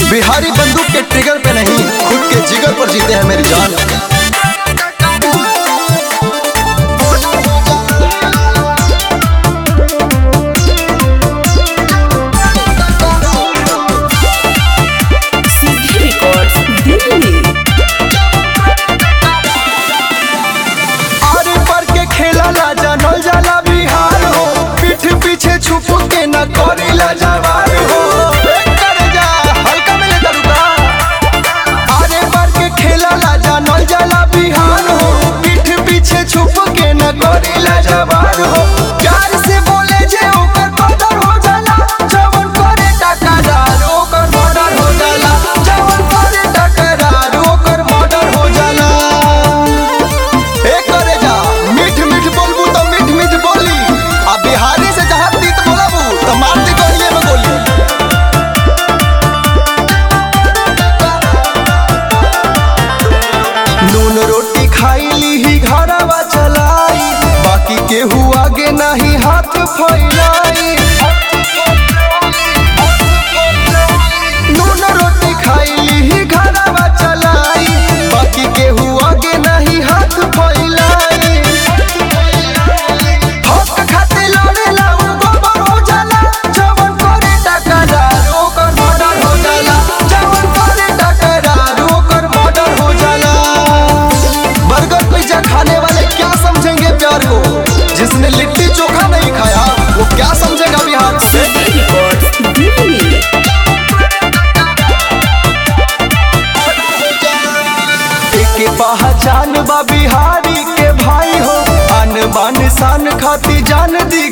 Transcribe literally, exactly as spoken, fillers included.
बिहारी बंदूक के ट्रिगर पे नहीं, खुद के जिगर पर जीते हैं मेरी जान। आरे पर के खेला ला जानल जाला बिहार हो, पीठ पीछे छुप के न करेला जवार हो। छुप के न करेला जवार हो, प्यार से बोले जे ओकर कदर हो जाला, जवन करे टकरार ओकर मर्डर हो जाला, जवन करे टकरार ओकर मर्डर हो जाला। ए करे जा मीठ मीठ बोलबू तो मीठ मीठ बोली, आ बिहारी से जहां तीत बोलबू तो मार दी गोलिए में गोली। नून रोटी खाइली ही घरवा चलाई, बाकी केहू आगे नहीं हाथ फैलाई। नून रोटी खाइली ही घरवा चलाई, बाकी केहू आगे नहीं हाथ फैलाई। हक खातिर लड़ेला उ गोबर हो जाला, जवन करे टकरार ओकर मर्डर हो जाला, जवन करे टकरार ओकर मर्डर हो जाला। बर्गर पिज्जा खाने वाले क्या समझेंगे प्यार को, जिसने लिट्टी चोखा नहीं खाया वो क्या समझेगा बिहार से। एक पहचान बा बिहारी के भाई हो, आन बान शान खाती जान दी